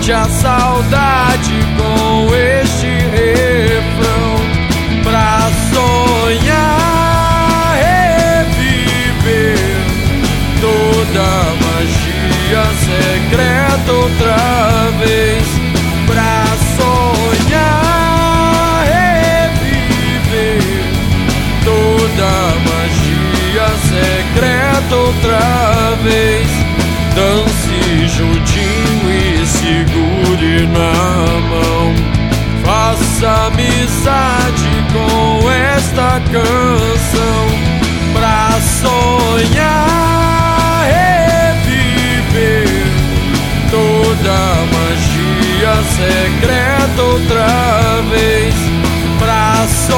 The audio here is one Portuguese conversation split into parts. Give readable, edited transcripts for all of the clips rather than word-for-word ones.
mate a saudade com este refrão, pra sonhar, reviver toda a magia secreta outra vez, pra sonhar, reviver toda a magia secreta outra vez. Dance juntinho e segure na mão, faça amizade com esta canção, pra sonhar, reviver toda a magia secreta outra vez, pra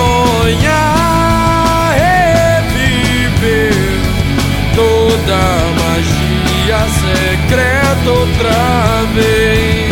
sonhar, reviver toda a magia secreta outra vez.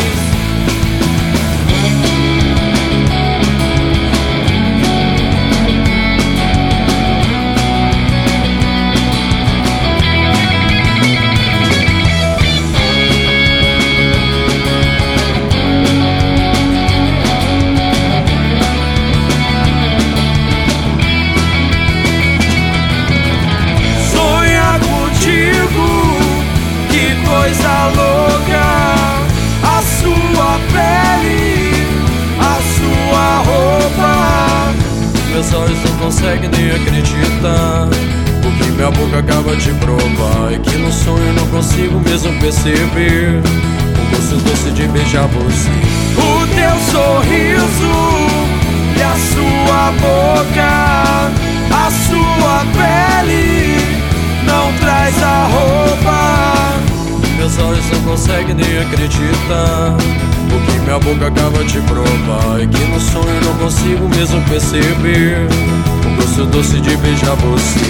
Coisa louca, a sua pele, a sua roupa. Meus olhos não conseguem nem acreditar o que minha boca acaba de provar, e que no sonho não consigo mesmo perceber o gosto doce de beijar você. O teu sorriso e a sua boca, a sua pele não traz a roupa. Meus olhos não conseguem nem acreditar o que minha boca acaba de provar, e que no sonho não consigo mesmo perceber o gosto doce de beijar você.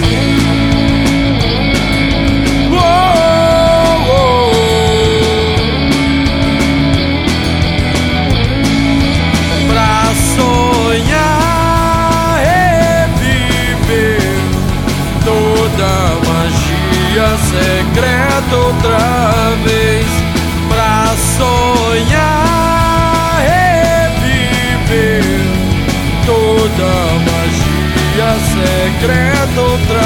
Pra sonhar, reviver toda a magia secreta outra vez, pra sonhar, reviver toda a magia secreta outra